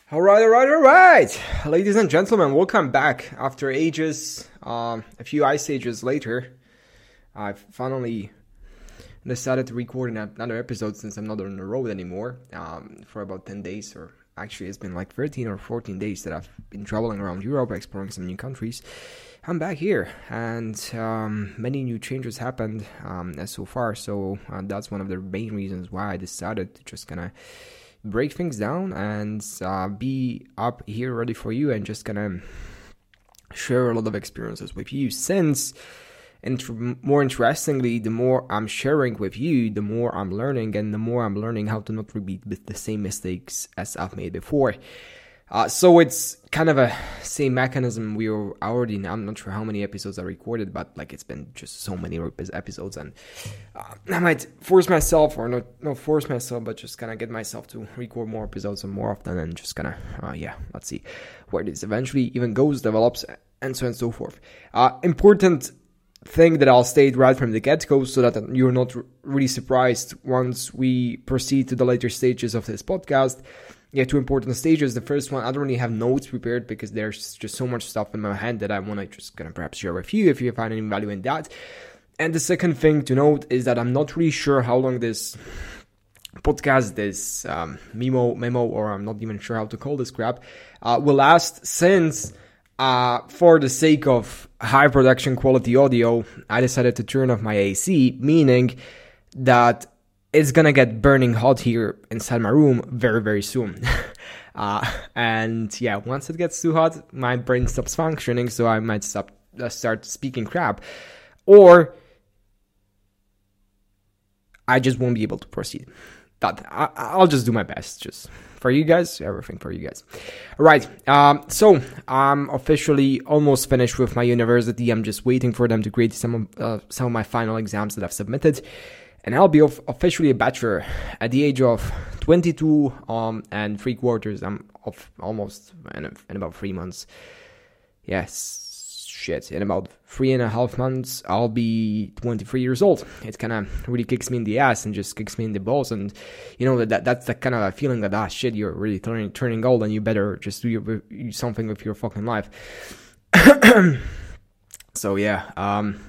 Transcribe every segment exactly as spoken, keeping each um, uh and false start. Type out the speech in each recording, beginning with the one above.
All right, all right, all right. Ladies and gentlemen, welcome back. After ages, um, a few ice ages later, I've finally decided to record another episode since I'm not on the road anymore um, for about ten days, or actually it's been like thirteen or fourteen days that I've been traveling around Europe, exploring some new countries. I'm back here, and um, many new changes happened um, so far, so uh, that's one of the main reasons why I decided to just kind of break things down and uh, be up here ready for you and just gonna share a lot of experiences with you, since and more interestingly, the more I'm sharing with you, the more I'm learning, and the more I'm learning how to not repeat the same mistakes as I've made before. Uh, so it's kind of a same mechanism. We were already, I'm not sure how many episodes I recorded, but like it's been just so many episodes, and uh, I might force myself, or not, not force myself, but just kind of get myself to record more episodes and more often, and just kind of, uh, yeah, let's see where this eventually even goes, develops, and so on and so forth. Uh, important thing that I'll state right from the get-go, so that you're not really surprised once we proceed to the later stages of this podcast. Yeah, two important stages. The first one, I don't really have notes prepared because there's just so much stuff in my hand that I want to just kind of perhaps share with you if you find any value in that. And the second thing to note is that I'm not really sure how long this podcast, this um, memo, memo, or I'm not even sure how to call this crap, uh, will last, since uh, for the sake of high production quality audio, I decided to turn off my A C, meaning that it's gonna get burning hot here inside my room very, very soon. uh, and yeah, once it gets too hot, my brain stops functioning, so I might stop, uh, start speaking crap. Or I just won't be able to proceed. But I, I'll just do my best, just for you guys, everything for you guys. All right, um, so I'm officially almost finished with my university. I'm just waiting for them to grade some of, uh, some of my final exams that I've submitted. And I'll be officially a bachelor at the age of twenty-two um, and three quarters. I'm off almost in, in about three months. Yes, shit. In about three and a half months, I'll be twenty-three years old. It kind of really kicks me in the ass and just kicks me in the balls. And, you know, that that's the kind of a feeling that, ah, shit, you're really turning, turning old and you better just do your, something with your fucking life. So, yeah. Um,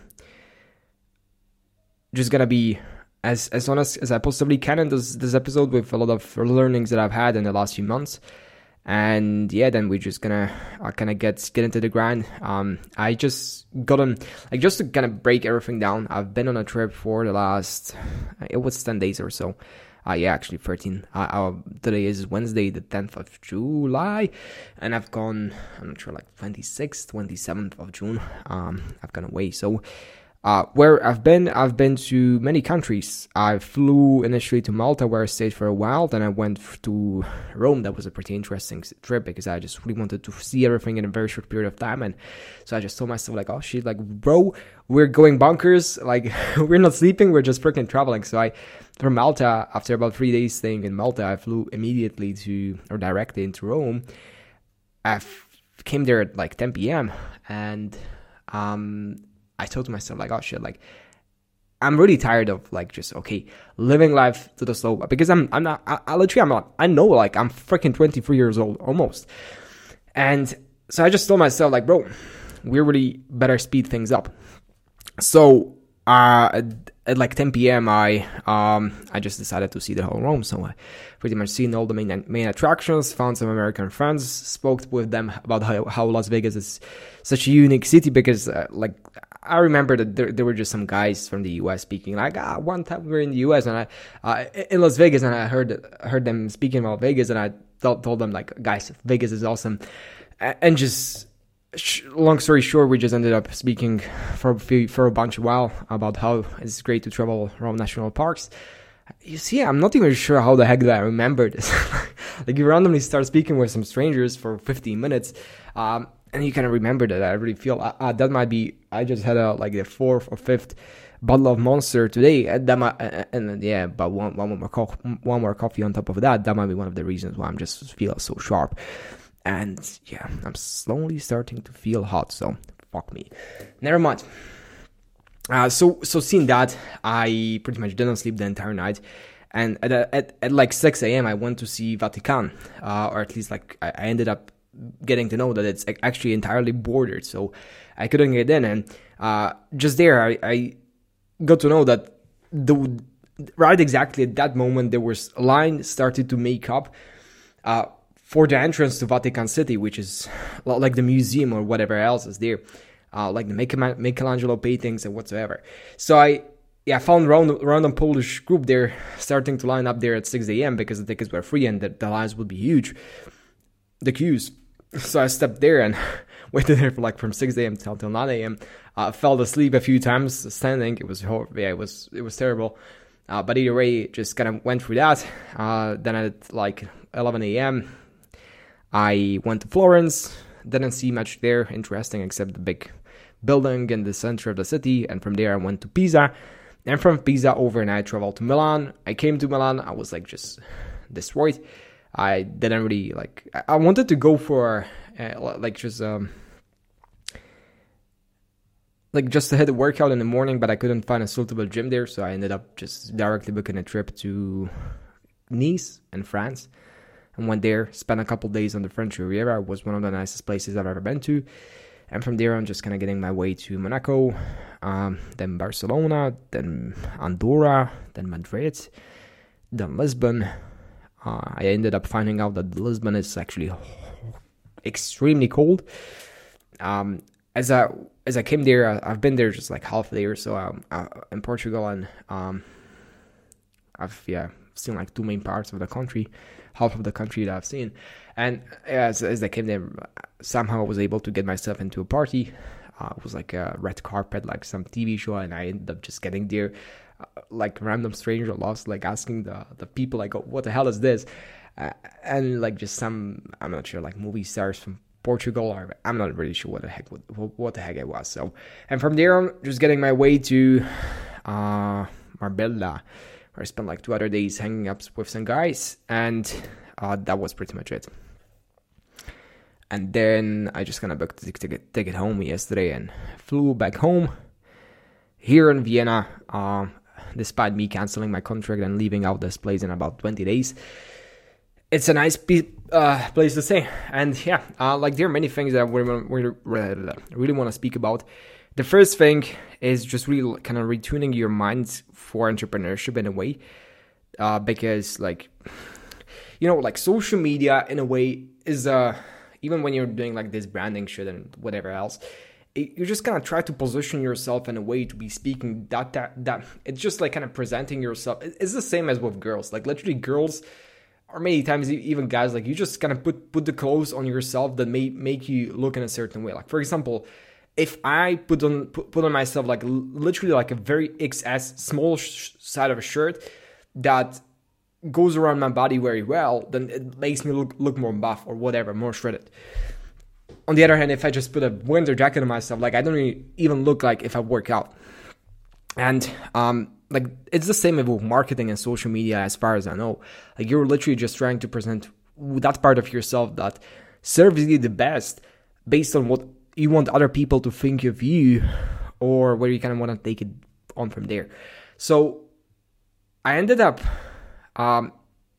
just gonna be as as honest as I possibly can in this this episode, with a lot of learnings that I've had in the last few months. And yeah, then we're just gonna uh, kind of get get into the grind. Um, I just got on, like, just to kind of break everything down. I've been on a trip for the last, it was ten days or so. Uh, yeah, actually thirteen. Uh, uh, today is Wednesday, the tenth of July, and I've gone, I'm not sure, like twenty-sixth, twenty-seventh of June. Um, I've gone away. So, Uh, where I've been, I've been to many countries. I flew initially to Malta, where I stayed for a while. Then I went to Rome. That was a pretty interesting trip because I just really wanted to see everything in a very short period of time. And so I just told myself, like, oh shit, like, bro, we're going bonkers. Like, we're not sleeping, we're just freaking traveling. So I, from Malta, after about three days staying in Malta, I flew immediately to, or directly into Rome. I f- came there at like ten p.m. and, um... I told myself, like, oh shit, like, I'm really tired of, like, just, okay, living life to the slow, because I'm, I'm not, I, I literally, I'm not, I know, like, I'm freaking twenty-three years old, almost. And so I just told myself, like, bro, we really better speed things up. So, uh, at, at like ten p.m., I, um, I just decided to see the whole Rome. So I pretty much seen all the main, main attractions, found some American friends, spoke with them about how, how Las Vegas is such a unique city, because, uh, like, I remember that there, there were just some guys from the U S speaking, like, ah, one time we were in the U S and I, uh, in Las Vegas, and I heard heard them speaking about Vegas, and I told, told them, like, guys, Vegas is awesome. And just, long story short, we just ended up speaking for a few, for a bunch of while about how it's great to travel around national parks. You see, I'm not even sure how the heck that I remember this. Like, you randomly start speaking with some strangers for fifteen minutes, um, and you kind of remember that. I really feel uh, uh, that might be, I just had a, like, the fourth or fifth bottle of Monster today, and that might, uh, and yeah, but one one more co- one more coffee on top of that. That might be one of the reasons why I'm just feel so sharp. And yeah, I'm slowly starting to feel hot. So fuck me. Never mind. Uh, so so seeing that, I pretty much didn't sleep the entire night. And at, at, at like six a.m. I went to see Vatican, uh, or at least like I, I ended up getting to know that it's actually entirely bordered, so I couldn't get in. And uh, just there, I, I got to know that the right exactly at that moment there was a line started to make up uh, for the entrance to Vatican City, which is like the museum or whatever else is there, uh, like the Michelangelo paintings and whatsoever. So I yeah found random, random Polish group there starting to line up there at six a.m. because the tickets were free and the, the lines would be huge, the queues. So I stepped there and waited there for like from six a.m. till, till nine a.m. Uh, fell asleep a few times standing. It was horrible. Yeah, it was it was terrible. Uh, but either way, just kind of went through that. Uh, then at like eleven a.m., I went to Florence. Didn't see much there interesting except the big building in the center of the city. And from there, I went to Pisa. And from Pisa, overnight, I traveled to Milan. I came to Milan. I was like just destroyed. I didn't really like. I wanted to go for uh, like just um like just to hit a workout in the morning, but I couldn't find a suitable gym there, so I ended up just directly booking a trip to Nice in France, and went there. Spent a couple days on the French Riviera. It was one of the nicest places I've ever been to, and from there I'm just kind of getting my way to Monaco, um, then Barcelona, then Andorra, then Madrid, then Lisbon. Uh, I ended up finding out that Lisbon is actually extremely cold. Um, as I as I came there, I, I've been there just like half a day or so um, uh, in Portugal, and um, I've yeah seen like two main parts of the country, half of the country that I've seen. And as as I came there, somehow I was able to get myself into a party. Uh, it was like a red carpet, like some T V show, and I ended up just getting there. Uh, like random stranger lost, like asking the, the people, like, oh, what the hell is this? Uh, and like just some, I'm not sure, like movie stars from Portugal, or I'm not really sure what the heck what, what the heck it was. So, and from there on, just getting my way to uh, Marbella, where I spent like two other days hanging up with some guys, and uh, that was pretty much it. And then I just kind of booked the ticket, ticket home yesterday and flew back home here in Vienna. Uh, despite me canceling my contract and leaving out this place in about twenty days. It's a nice pe- uh, place to stay. And yeah, uh, like there are many things that I really, really, really want to speak about. The first thing is just really kind of retuning your mind for entrepreneurship in a way. Uh, because like, you know, like social media in a way is, uh, even when you're doing like this branding shit and whatever else, you're just gonna try to position yourself in a way to be speaking that that that it's just like kind of presenting yourself. It's the same as with girls, like literally girls, or many times even guys, like you just kind of put put the clothes on yourself that may make you look in a certain way. Like for example, if I put on put, put on myself like literally like a very X S small sh- side of a shirt that goes around my body very well, then it makes me look look more buff or whatever, more shredded. On the other hand, if I just put a winter jacket on myself, like I don't really even look like if I work out. And um, like it's the same with marketing and social media, as far as I know. Like you're literally just trying to present that part of yourself that serves you the best, based on what you want other people to think of you, or where you kind of want to take it on from there. So I ended up, um,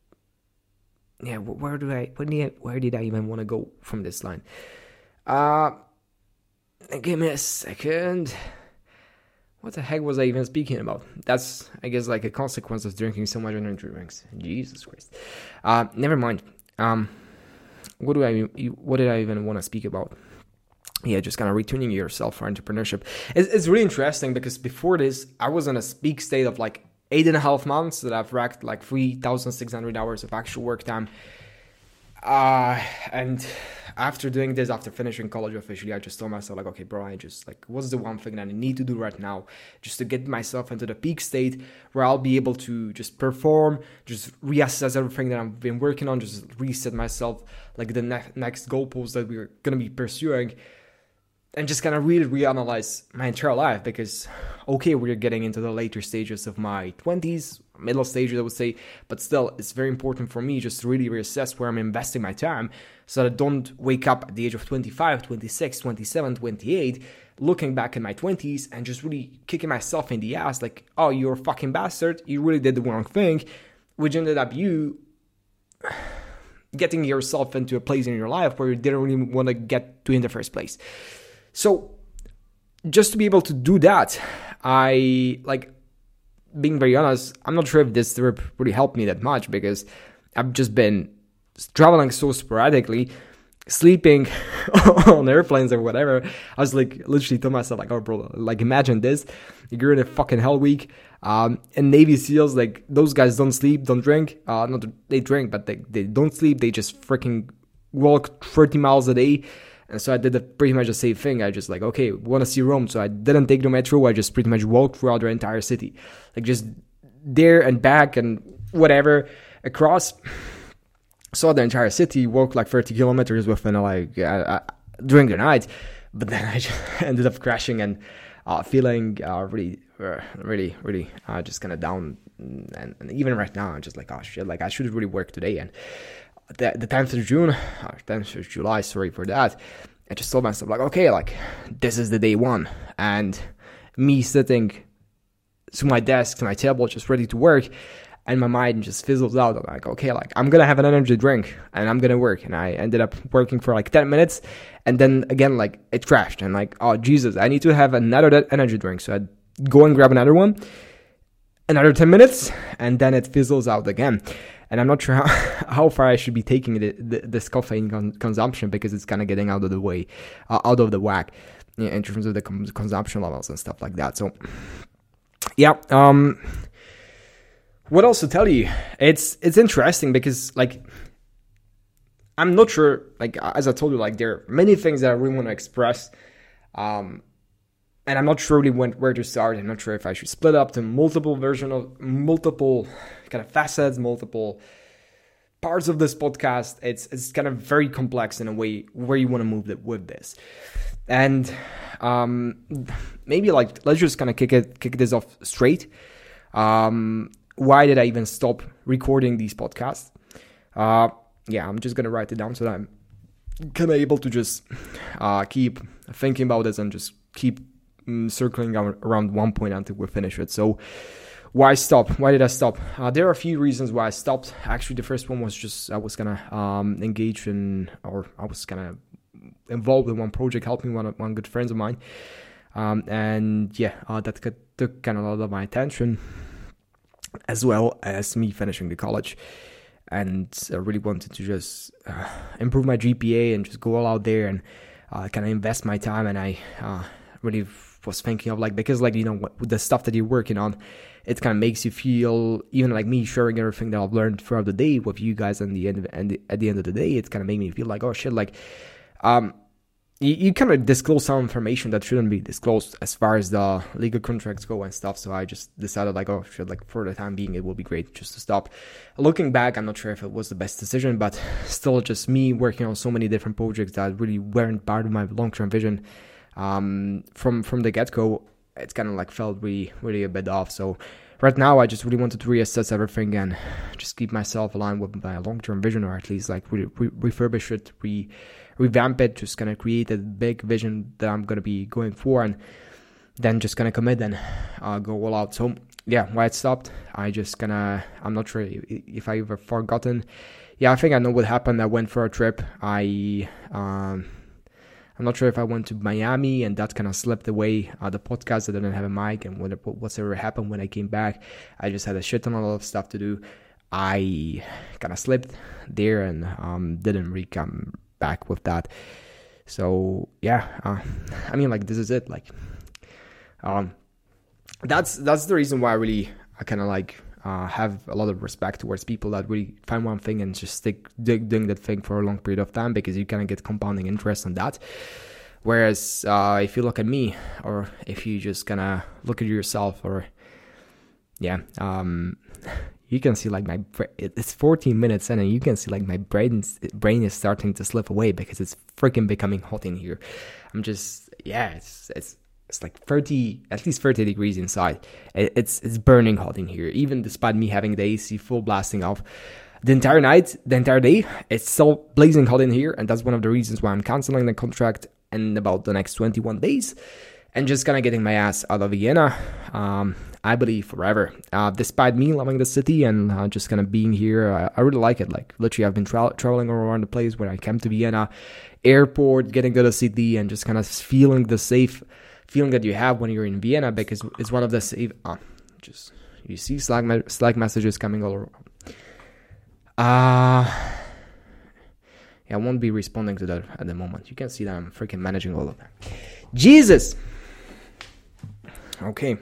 yeah, where do I, where did I, where did I even want to go from this line? Uh, give me a second. What the heck was I even speaking about? That's, I guess, like a consequence of drinking so much energy drinks. Jesus Christ. Uh, never mind. Um, what do I, what did I even want to speak about? Yeah, just kind of retuning yourself for entrepreneurship. It's, it's really interesting because before this, I was in a peak state of like eight and a half months that I've racked like three thousand six hundred hours of actual work time. Uh, and after doing this, after finishing college officially, I just told myself like, okay, bro, I just like, what's the one thing that I need to do right now just to get myself into the peak state where I'll be able to just perform, just reassess everything that I've been working on, just reset myself, like the ne- next goalpost that we're going to be pursuing, and just kind of really reanalyze my entire life. Because, okay, we're getting into the later stages of my twenties, middle stages, I would say, but still, it's very important for me just to really reassess where I'm investing my time, so that I don't wake up at the age of twenty-five, twenty-six, twenty-seven, twenty-eight, looking back in my twenties and just really kicking myself in the ass, like, oh, you're a fucking bastard, you really did the wrong thing, which ended up you getting yourself into a place in your life where you didn't really want to get to in the first place. So just to be able to do that, I, like, being very honest, I'm not sure if this trip really helped me that much, because I've just been traveling so sporadically, sleeping on airplanes or whatever. I was like, literally told myself, like, oh bro, like, imagine this, you're in a fucking hell week, um and Navy SEALs, like, those guys don't sleep, don't drink, uh not they drink, but they, they don't sleep, they just freaking walk thirty miles a day. And so I did the, pretty much the same thing. I just like, okay, want to see Rome, so I didn't take the metro, I just pretty much walked throughout the entire city, like, just there and back and whatever across. Saw the entire city, walked like thirty kilometers within like uh, uh, during the night, but then I just ended up crashing and uh, feeling uh, really, uh, really, really uh, just kind of down. And, and even right now, I'm just like, oh shit, like, I should really work today. And the the tenth of June, or tenth of July, sorry for that, I just told myself, like, okay, like, this is the day one, and me sitting to my desk, to my table, just ready to work. And my mind just fizzles out. I'm like, okay, like, I'm going to have an energy drink and I'm going to work. And I ended up working for like ten minutes. And then again, like, it crashed. And like, oh, Jesus, I need to have another energy drink. So I'd go and grab another one, another ten minutes, and then it fizzles out again. And I'm not sure how, how far I should be taking the, the, this caffeine con- consumption, because it's kind of getting out of the way, uh, out of the whack, you know, in terms of the com- consumption levels and stuff like that. So, yeah, um... what else to tell you? It's it's interesting because, like, I'm not sure, like, as I told you, like, there are many things that I really want to express, um, and I'm not sure really when, where to start. I'm not sure if I should split up to multiple version of, multiple kind of facets, multiple parts of this podcast. It's it's kind of very complex in a way where you want to move it with this. And um, maybe, like, let's just kind of kick it, kick this off straight. Um... Why did I even stop recording these podcasts? Uh, yeah, I'm just going to write it down so that I'm kind of able to just uh, keep thinking about this and just keep um, circling around one point until we finish it. So why stop? Why did I stop? Uh, there are a few reasons why I stopped. Actually, the first one was just I was going to um, engage in, or I was kind of involved in one project, helping one, one good friends of mine. Um, and yeah, uh, that took kind of a lot of my attention, as well as me finishing the college. And I really wanted to just uh, improve my G P A and just go all out there and uh, kind of invest my time. And I uh, really was thinking of, like, because, like, you know, what, the stuff that you're working on, it kind of makes you feel, even like me sharing everything that I've learned throughout the day with you guys, and the end of, and at the end of the day, it's kind of made me feel like, oh shit, like, um, you, you kind of disclose some information that shouldn't be disclosed as far as the legal contracts go and stuff. So I just decided, like, oh shit, like, for the time being, it will be great just to stop. Looking back, I'm not sure if it was the best decision, but still, just me working on so many different projects that really weren't part of my long-term vision um, from from the get-go, it's kind of like felt really, really a bit off. So right now, I just really wanted to reassess everything and just keep myself aligned with my long-term vision, or at least, like, re- re- refurbish it, re- revamp it, just kind of create a big vision that I'm going to be going for, and then just kind of commit and uh, go all out. So yeah, why it stopped, I just kind of, I'm not sure if I ever forgotten. Yeah, I think I know what happened. I went for a trip. I, um, I'm not sure if I went to Miami, and that kind of slipped away. Uh, the podcast, I didn't have a mic, and whatever happened when I came back, I just had a shit ton of a lot of stuff to do. I kind of slipped there and um, didn't really come back with that. So yeah, uh, I mean, like, this is it. Like, um, that's that's the reason why I really I kind of like uh, have a lot of respect towards people that really find one thing and just stick doing that thing for a long period of time, because you kind of get compounding interest on that. Whereas uh, if you look at me, or if you just kind of look at yourself, or yeah, um, you can see, like, my it's fourteen minutes in, and you can see, like, my brain's brain is starting to slip away because it's freaking becoming hot in here. I'm just yeah, it's it's it's like thirty, at least thirty degrees inside. It's it's burning hot in here, even despite me having the A C full blasting off the entire night, the entire day. It's still blazing hot in here, and that's one of the reasons why I'm canceling the contract in about the next twenty-one days and just kind of getting my ass out of Vienna. Um, I believe, forever. Uh, despite me loving the city and uh, just kind of being here, I, I really like it. Like, literally, I've been tra- traveling around the place when I came to Vienna airport, getting to the city, and just kind of feeling the safe feeling that you have when you're in Vienna, because it's one of the safe. Uh, just you see Slack me- Slack messages coming all around. Uh yeah, I won't be responding to that at the moment. You can see that I'm freaking managing all of that. Jesus. Okay.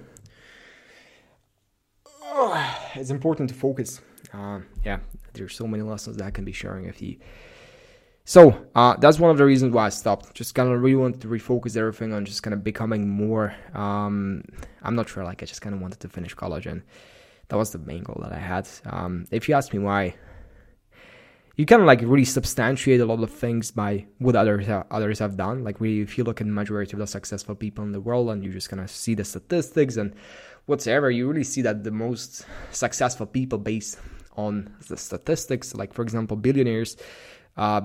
Oh, it's important to focus. Uh, yeah, there's so many lessons that I can be sharing with you. So uh, that's one of the reasons why I stopped. Just kind of really wanted to refocus everything on just kind of becoming more. Um, I'm not sure. Like I just kind of wanted to finish college, and that was the main goal that I had. Um, if you ask me why, you kind of like really substantiate a lot of things by what others ha- others have done. Like really, if you look at the majority of the successful people in the world, and you just kind of see the statistics and whatsoever, you really see that the most successful people, based on the statistics, like for example, billionaires. Uh,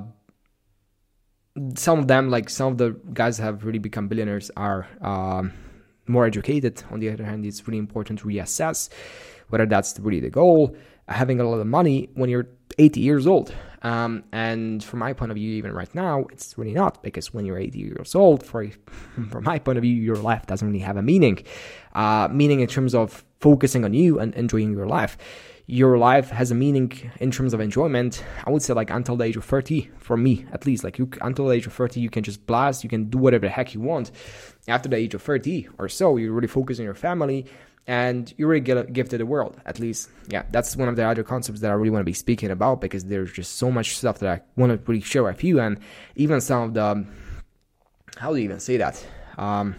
some of them, like some of the guys that have really become billionaires, are um, more educated. On the other hand, it's really important to reassess whether that's really the goal. Having a lot of money when you're eighty years old. Um, and from my point of view, even right now, it's really not, because when you're eighty years old, for, from my point of view, your life doesn't really have a meaning. Uh, meaning in terms of focusing on you and enjoying your life. Your life has a meaning in terms of enjoyment, I would say, like until the age of thirty, for me at least. Like you, until the age of thirty, you can just blast, you can do whatever the heck you want. After the age of thirty or so, you really focus on your family, and you really get a gift to the world. At least, yeah, that's one of the other concepts that I really want to be speaking about, because there's just so much stuff that I want to really share with you, and even some of the, how do you even say that? Um,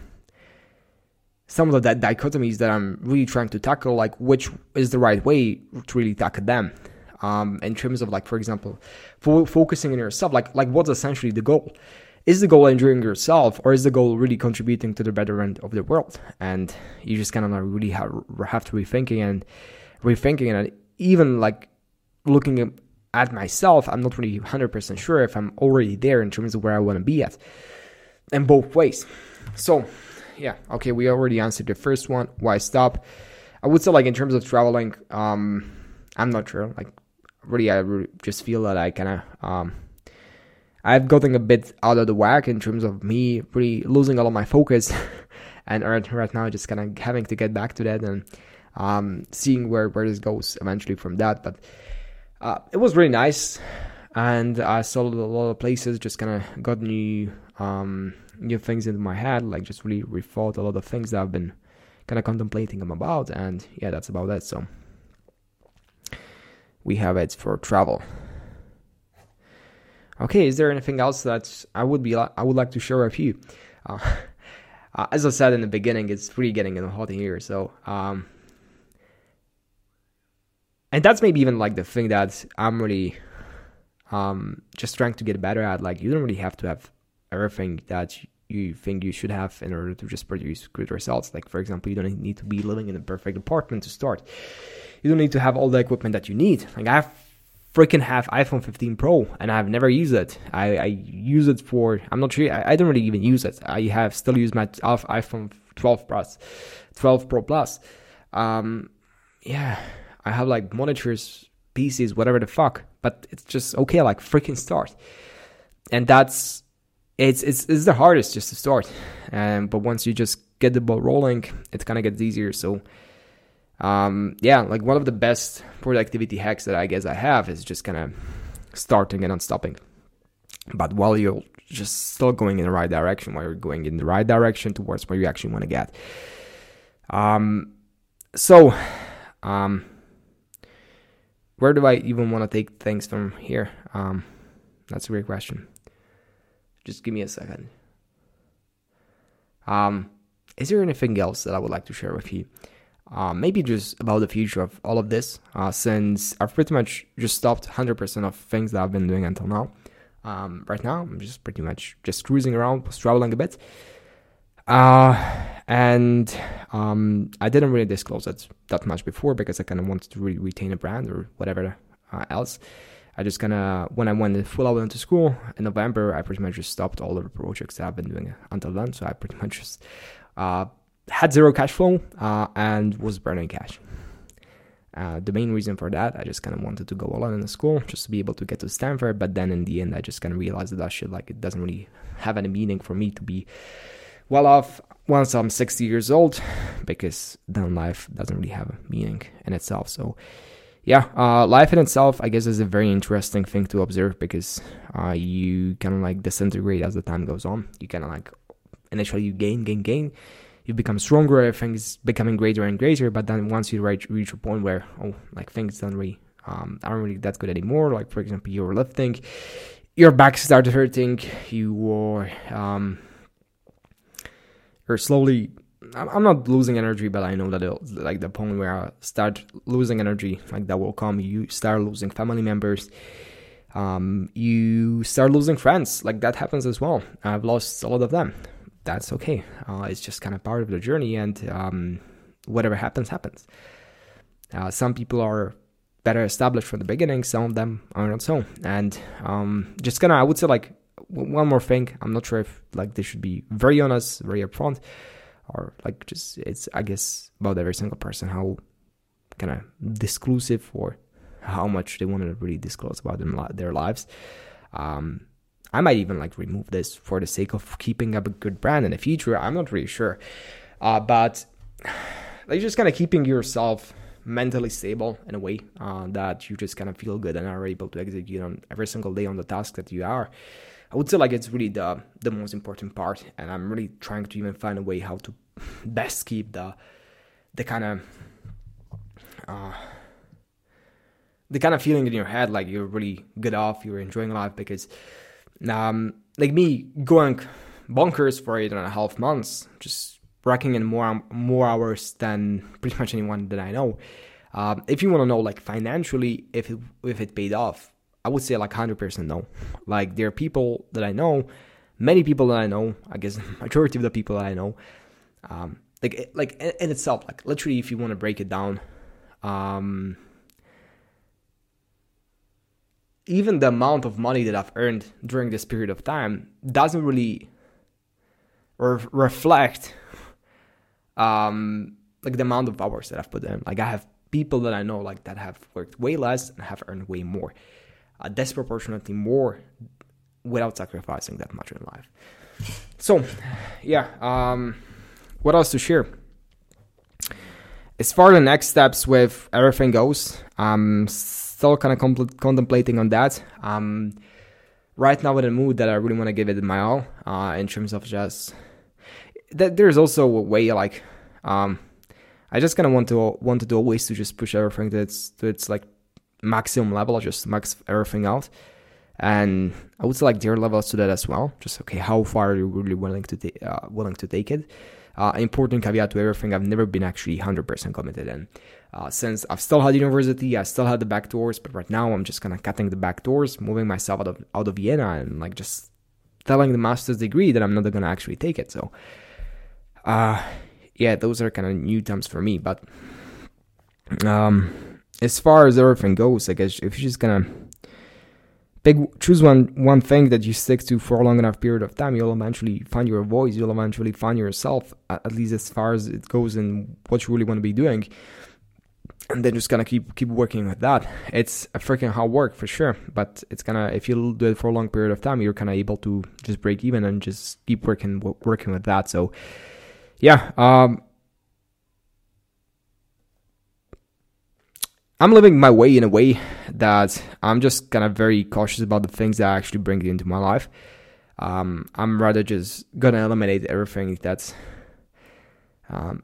some of the dichotomies that I'm really trying to tackle, like which is the right way to really tackle them. Um, in terms of, like, for example, fo- focusing on yourself, like like what's essentially the goal? Is the goal enjoying yourself, or is the goal really contributing to the betterment of the world? And you just kind of really have, have to rethinking and rethinking, and even like looking at myself, I'm not really one hundred percent sure if I'm already there in terms of where I want to be at, in both ways. So, yeah, okay, we already answered the first one. Why stop? I would say, like, in terms of traveling, um, I'm not sure. Like, really, I really just feel that I kind of, um, I've gotten a bit out of the whack in terms of me really losing all of my focus, and right, right now just kind of having to get back to that and um, seeing where, where this goes eventually from that. But uh, it was really nice, and I saw a lot of places, just kind of got new um, new things into my head, like just really rethought a lot of things that I've been kind of contemplating about, and yeah, that's about it. So we have it for travel. Okay, is there anything else that I would be I would like to share with you? Uh, uh, as I said in the beginning, it's really getting hot in here, so um, and that's maybe even like the thing that I'm really um just trying to get better at. Like, you don't really have to have everything that you think you should have in order to just produce good results. Like, for example, you don't need to be living in a perfect apartment to start. You don't need to have all the equipment that you need. Like, I have freaking have iPhone fifteen Pro, and I've never used it. I, I use it for, I'm not sure, I, I don't really even use it. I have still used my iPhone twelve Plus, twelve Pro Plus. Um, yeah, I have like monitors, P Cs, whatever the fuck, but it's just okay, like freaking start. And that's, it's it's it's the hardest, just to start. Um, but once you just get the ball rolling, it kind of gets easier. So Um, yeah, like one of the best productivity hacks that I guess I have is just kind of starting and not stopping. But while you're just still going in the right direction, while you're going in the right direction towards where you actually want to get. Um, so, um, where do I even want to take things from here? Um, that's a great question. Just give me a second. Um, is there anything else that I would like to share with you? Uh, maybe just about the future of all of this, uh, since I've pretty much just stopped one hundred percent of things that I've been doing until now. Um, right now, I'm just pretty much just cruising around, traveling a bit. Uh, and um, I didn't really disclose it that much before, because I kind of wanted to really retain a brand or whatever uh, else. I just kind of, when I went full out into school in November, I pretty much just stopped all of the projects that I've been doing until then. So I pretty much just uh, had zero cash flow uh, and was burning cash. Uh, the main reason for that, I just kind of wanted to go all in in the school just to be able to get to Stanford. But then in the end, I just kind of realized that that shit, like, it doesn't really have any meaning for me to be well off once I'm sixty years old, because then life doesn't really have a meaning in itself. So yeah, uh, life in itself, I guess, is a very interesting thing to observe, because uh, you kind of like disintegrate as the time goes on. You kind of like, initially you gain, gain, gain. You become stronger, everything's becoming greater and greater, but then once you reach, reach a point where, oh, like things don't really, um, aren't really that good anymore. Like, for example, you're lifting, your back started hurting, you are, um, you're slowly, I'm not losing energy, but I know that it'll, like the point where I start losing energy, like that will come, you start losing family members, um, you start losing friends, like that happens as well. I've lost a lot of them. That's okay. Uh, it's just kind of part of the journey, and um, whatever happens, happens. Uh, some people are better established from the beginning. Some of them are not so. And um, just kind of, I would say, like, w- one more thing. I'm not sure if, like, they should be very honest, very upfront, or, like, just, it's, I guess, about every single person, how kind of disclosive or how much they want to really disclose about them, their lives. Um I might even like remove this for the sake of keeping up a good brand in the future. I'm not really sure. Uh, but like just kind of keeping yourself mentally stable in a way uh, that you just kind of feel good and are able to execute on every single day on the task that you are. I would say like it's really the the most important part. And I'm really trying to even find a way how to best keep the the kind of uh, the kind of feeling in your head like you're really good off, you're enjoying life, because Um, like me going bonkers for eight and a half months, just working in more more hours than pretty much anyone that I know. Um, if you want to know, like financially, if it, if it paid off, I would say like one hundred percent no. Like there are people that I know, many people that I know, I guess majority of the people that I know, um, like like in itself, like literally, if you want to break it down, um. even the amount of money that I've earned during this period of time doesn't really re- reflect um, like the amount of hours that I've put in. Like I have people that I know like that have worked way less and have earned way more, uh, disproportionately more, without sacrificing that much in life. So, yeah, um, what else to share? As far as the next steps with everything goes, I'm still kind of compl- contemplating on that. Um, right now in a mood that I really want to give it my all, uh, in terms of just that there's also a way like, um, I just kind of want to wanted to always to just push everything to its to its like maximum level, just max everything out. And I would say like there are levels to that as well. Just okay, how far are you really willing to ta- uh, willing to take it? Uh, important caveat to everything, I've never been actually one hundred percent committed in. Uh, since I've still had university, I still had the back doors, but right now I'm just kind of cutting the back doors, moving myself out of out of Vienna, and like just telling the master's degree that I'm not going to actually take it. So, uh, yeah, those are kind of new times for me. But um, as far as everything goes, I guess if you're just going to Big, choose one one thing that you stick to for a long enough period of time, you'll eventually find your voice, you'll eventually find yourself, at least as far as it goes in what you really want to be doing. And then just gonna keep keep working with that. It's a freaking hard work for sure, but it's gonna, if you do it for a long period of time, you're kind of able to just break even and just keep working working with that. So yeah, um, I'm living my way in a way that I'm just kind of very cautious about the things that I actually bring into my life. Um, I'm rather just gonna eliminate everything that's um,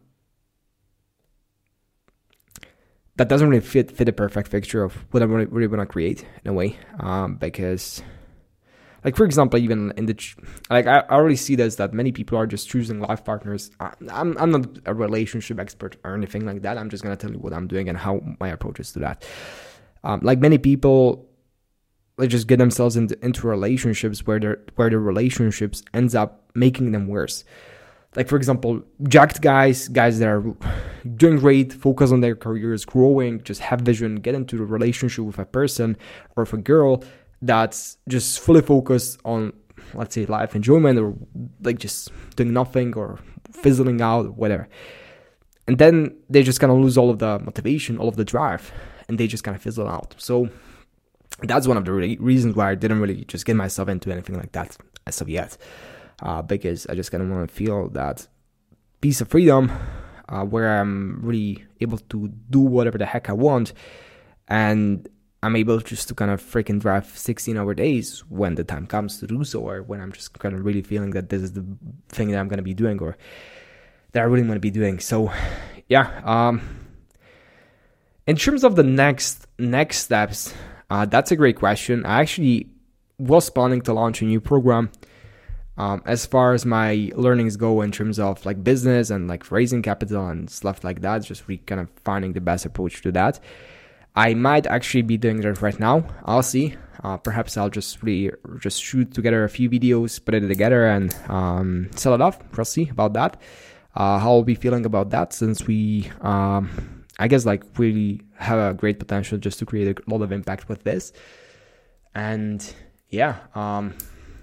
that doesn't really fit fit a perfect picture of what I really, really want to create in a way. Um, because, like for example, even in the like I, I already see this that many people are just choosing life partners. I, I'm I'm not a relationship expert or anything like that. I'm just gonna tell you what I'm doing and how my approach is to that. Um, like many people, they just get themselves into, into relationships where their where the relationships ends up making them worse. Like for example, jacked guys, guys that are doing great, focus on their careers, growing, just have vision, get into a relationship with a person or with a girl that's just fully focused on let's say, life enjoyment, or like just doing nothing or fizzling out or whatever. And then they just kind of lose all of the motivation, all of the drive, and they just kind of fizzle out. So that's one of the really reasons why I didn't really just get myself into anything like that as of yet, uh, because I just kind of want to feel that piece of freedom uh, where I'm really able to do whatever the heck I want, and I'm able just to kind of freaking drive sixteen hour days when the time comes to do so, or when I'm just kind of really feeling that this is the thing that I'm going to be doing, or that I really want to be doing. So yeah, um, in terms of the next next steps, uh, that's a great question. I actually was planning to launch a new program. Um, as far as my learnings go in terms of like business and like raising capital and stuff like that, just re kind of finding the best approach to that. I might actually be doing that right now. I'll see. Uh, perhaps I'll just really just shoot together a few videos, put it together, and um, sell it off. We'll see about that. Uh, how I'll be feeling about that, since we, um, I guess, like really have a great potential just to create a lot of impact with this. And yeah, um,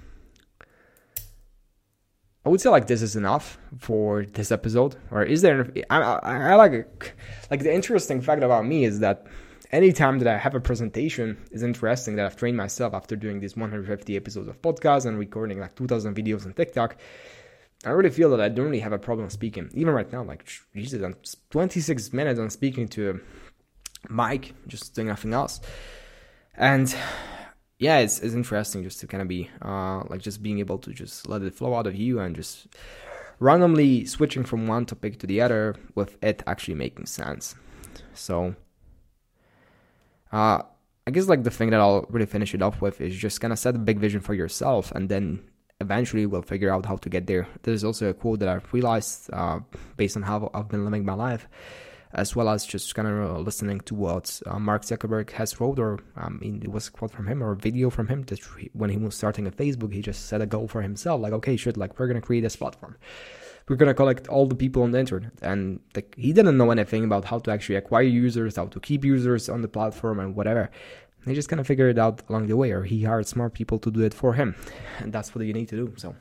I would say like this is enough for this episode. Or is there? I, I, I like like the interesting fact about me is that anytime that I have a presentation is interesting, that I've trained myself after doing these one hundred fifty episodes of podcasts and recording like two thousand videos on TikTok. I really feel that I don't really have a problem speaking. Even right now, like, Jesus, I'm twenty-six minutes I'm speaking to a mic, just doing nothing else. And yeah, it's it's interesting just to kind of be, uh, like, just being able to just let it flow out of you and just randomly switching from one topic to the other with it actually making sense. So, uh, I guess, like, the thing that I'll really finish it off with is just kind of set a big vision for yourself, and then eventually we'll figure out how to get there. There's also a quote that I've realized uh, based on how I've been living my life, as well as just kind of uh, listening to what uh, Mark Zuckerberg has wrote, or I mean, it was a quote from him or a video from him that when he was starting a Facebook, he just set a goal for himself, like, okay, shit, like, we're going to create this platform. We're going to collect all the people on the internet. And like, he didn't know anything about how to actually acquire users, how to keep users on the platform and whatever. He just kind of figured it out along the way, or he hired smart people to do it for him. And that's what you need to do. So,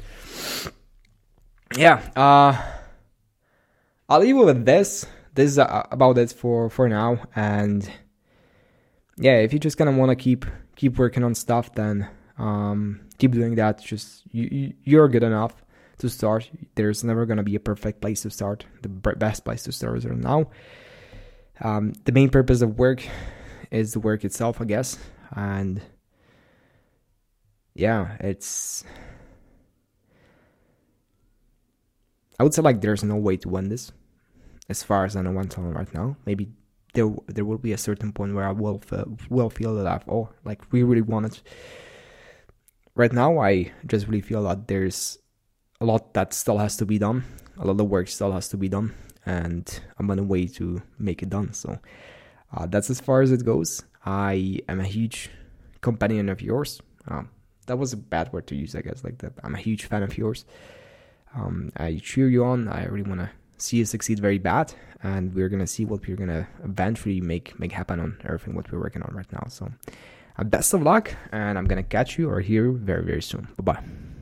yeah, uh, I'll leave you with this. This is uh, about it for, for now. And yeah, if you just kind of want to keep keep working on stuff, then um, keep doing that. Just you, you, you're good enough to start. There's never going to be a perfect place to start. The best place to start is right now. Um, the main purpose of work is the work itself, I guess. And yeah, it's, I would say like there's no way to win this as far as I know what's on right now. Maybe there there will be a certain point where I will feel, will feel that I've, oh, like we really want it. Right now, I just really feel that there's a lot that still has to be done. A lot of work still has to be done, and I'm on a way to make it done. So uh, that's as far as it goes. I am a huge companion of yours. Um, that was a bad word to use, I guess. Like that, I'm a huge fan of yours. Um, I cheer you on. I really want to see you succeed very bad, and we're gonna see what we're gonna eventually make make happen on everything what we're working on right now. So, uh, best of luck, and I'm gonna catch you or hear you very very soon. Bye bye.